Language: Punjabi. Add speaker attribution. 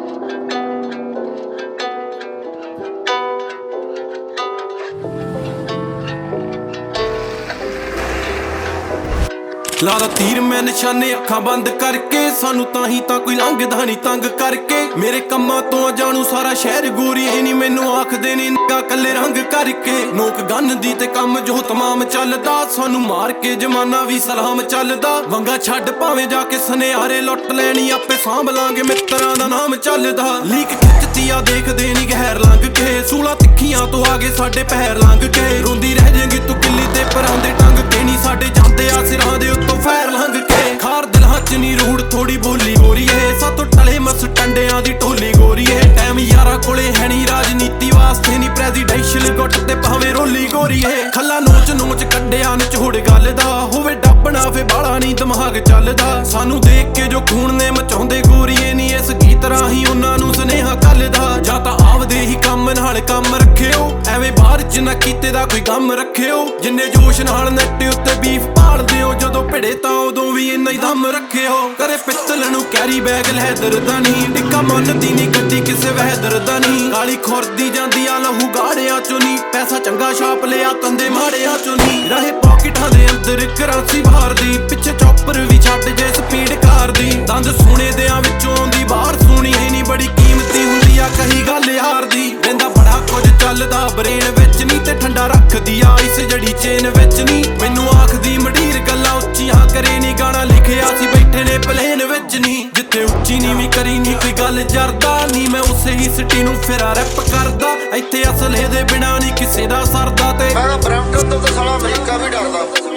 Speaker 1: ਲਾਦਾ ਤੀਰ ਮੈਂ ਨਿਸ਼ਾਨੇ ਅੱਖਾਂ ਬੰਦ ਕਰਕੇ, ਸਾਨੂੰ ਤਾਂ ਹੀ ਤਾਂ ਕੋਈ ਲੰਘਦਾ ਨਹੀਂ ਤੰਗ ਕਰਕੇ। ਮੇਰੇ ਕੰਮਾਂ ਤੋਂ ਜਾਣੂ ਸਾਰਾ ਸ਼ਹਿਰ ਗੋਰੀ ਨਹੀਂ ਮੈਨੂੰ ਆਖਦੇ ਨੀ ਨਿੱਕਾ ਕੱਲੇ ਰੰਗ ਕਰਕੇ। ਨੋਕ ਗੰਨ ਦੀ ਤੇ ਕੰਮ ਜੋ ਤਮਾਮ ਚੱਲਦਾ, ਸਾਨੂੰ ਮਾਰ ਕੇ ਜਮਾਨਾ ਵੀ ਸਲਾਮ ਚੱਲਦਾ। ਵੰਗਾ ਛੱਡ ਭਾਵੇਂ ਜਾ ਕੇ ਸੁਨਿਆਰੇ ਲੁੱਟ ਲੈਣੀ, ਆਪੇ ਸਾਂਭ ਲਾਂਗੇ ਮਿੱਤਰਾਂ ਦਾ ਨਾਮ ਚੱਲਦਾ। ਲੀਕ ਖਿੱਚਤੀ ਆ ਦੇਖਦੇ ਨੀ ਗਹਿਰ ਲੰਘ ਕੇ, ਸੂਲਾ ਤਿੱਖੀਆਂ ਤੋਂ ਆ ਗਏ ਸਾਡੇ ਪੈਰ ਲੰਘ ਕੇ। ਰੋਂਦੀ ਰਹਿ ਜਾਏਗੀ ਤੂੰ ਕਿੱਲੀ ਤੇ ਪਰਾਂ ਦੇ ਟੰਗ ਕੇ, ਨੀ ਸਾਡੇ ਜਾਂਦੇ ਆ ਸਿਰਾਂ ਦੇ ਉੱਤੋਂ ਫੈਰ ਲੰਘ ਕੇ। ਖਾਰ ਦਿਲਾਂ ਚ ਨੀ ਰੂੜ ਥੋੜੀ ਬੋਲੀ ਗੋਰੀਏ, ਸਾਤੋਂ ਟਲੇ ਮਸ ਟੰਡਿਆਂ ਦੀ ਢੋਲੀ ਗੋਰੀਏ। ਟਾਈਮ ਯਾਰਾਂ ਕੋਲੇ ਹੈ ਨੀ ਰਾਜਨੀਤੀ ਵਾਸਤੇ, ਨੀ ਪ੍ਰੈਜ਼ੀਡੈਂਸ਼ੀਅਲ ਗੁੱਟ ਤੇ ਭਾਵੇਂ ਰੋਲੀ ਗੋਰੀਏ। ਖੱਲਾ ਨੋਚ ਨੋਚ ਕੱਢਿਆ ਨਿਚੋੜ ਗੱਲ ਦਾ, ਹੋਵੇ ਡੱਬਣਾ ਫੇ ਬਾਲਾ ਨੀ ਦਿਮਾਗ ਚੱਲਦਾ। ਸਾਨੂੰ ਦੇਖ ਕੇ ਜੋ ਖੂਨ ਨੇ ਮਚਾਉਂਦੇ ਗੋਰੀਏ, ਨੀ ਇਸ ਗੀਤ ਰਾਹੀਂ ਉਹਨਾਂ ਨੂੰ ਸੁਨੇਹਾ ਕੱਲਦਾ। ਜਾਂ ਤਾਂ ਆਪਦੇ ਹੀ ਕੰਮ ਨਾਲ ਕੰਮ ਰੱਖਿਓ, ਐਵੇਂ ਬਾਹਰ ਚ ਨਾ ਕੀਤੇ ਦਾ ਕੋਈ ਗਮ ਰੱਖਿਓ। ਜਿੰਨੇ ਜੋਸ਼ ਨਾਲ ਨੈਟ ਉੱਤੇ ਬੀਫ ਭਾਲਦੇ ਹੋ, ਜਦੋਂ ਭਿੜੇ ਤਾਂ ਉਦੋਂ ਵੀ ਇੰਨਾ ਹੀ ਦਮ ਰੱਖਿਓ। ਕਰੇ ਪਿੱਤਲ ਨੂੰ ਕੈਰੀ ਬੈਗ ਲੈਦਰ ਦਾ ਨੀ, ਟਿੱਕਾ ਮੰਨਦੀ ਨੀ ਗੱਡੀ ਕਿਸੇ ਵਹਿਦਰ ਦਾ ਨੀ। ਕਾਲੀ ਖੁਰਦੀ ਜਾਂਦੀ ਆ ਲਹੂ ਗਾੜਿਆਂ ਚੋਂ ਨੀ, ਪੈਸਾ ਚੰਗਾ ਛਾਪ ਲਿਆ ਕੰਦੇ ਮਾੜਿਆਂ ਚੋਂ ਨੀ। ਰਹੇ ਪਾਕਿਟਾਂ ਦੇ ਅੰਦਰ ਕਰਾਂਸੀ ਬਾਹਰ ਦੀ, ਪਿੱਛੇ ਚੌਪਰ ਵੀ ਛੱਡ ਜੇ ਸਪੀਡ ਕਾਰ ਦੀ। ਦੰਦ ਸੋਨੇ ਦਿਆਂ ਵਿੱਚੋਂ ਆਉਂਦੀ ਬਾਹਰ ਸੋਹਣੀ ਹੈ ਨੀ, ਬੜੀ ਕੀਮਤੀ ਹੁੰਦੀ ਆ ਕਹੀ ਗੱਲ ਯਾਰ ਦੀ। ਰਹਿੰਦਾ ਬੜਾ ਕੁਝ ਚੱਲਦਾ ਬਰੇਨ ਵਿੱਚ ਨੀ, ਤੇ ਠੰਡਾ ਰੱਖਦੀ ਆ ਇਸ ਜੜੀ ਚੇਨ ਵਿੱਚ ਨੀ। ਮੈਨੂੰ ਆਖਦੀ ਮਡੀਰ ਗੱਲਾਂ ਉੱਚੀਆਂ ਕਰੇ ਨੀ, ਗਾਣਾ ਲਿਖਿਆ ਸੀ ਬੈਠੇ ਨੇ ਪਲੇਨ ਵਿੱਚ ਨੀ। ਜਿੱਥੇ ਉੱਚੀ ਨੀ ਵੀ ਕਰੀ ਨੀ ਕੋਈ ਗੱਲ ਜਰਦਾ ਨੀ, ਮੈਂ ਉਸੇ ਹੀ ਸਿਟੀ ਨੂੰ ਫੇਰਾ ਰੈਪ ਕਰਦਾ। ਇੱਥੇ ਅਸਲੇ ਦੇ ਬਿਨਾਂ ਨੀ ਕਿਸੇ ਦਾ ਸਰਦਾ, ਤੇ
Speaker 2: ਮੈਂ ਬਰੈਂਪਟਨ ਤੋਂ ਸਾਲਾ ਅਮਰੀਕਾ ਵੀ ਡਰਦਾ।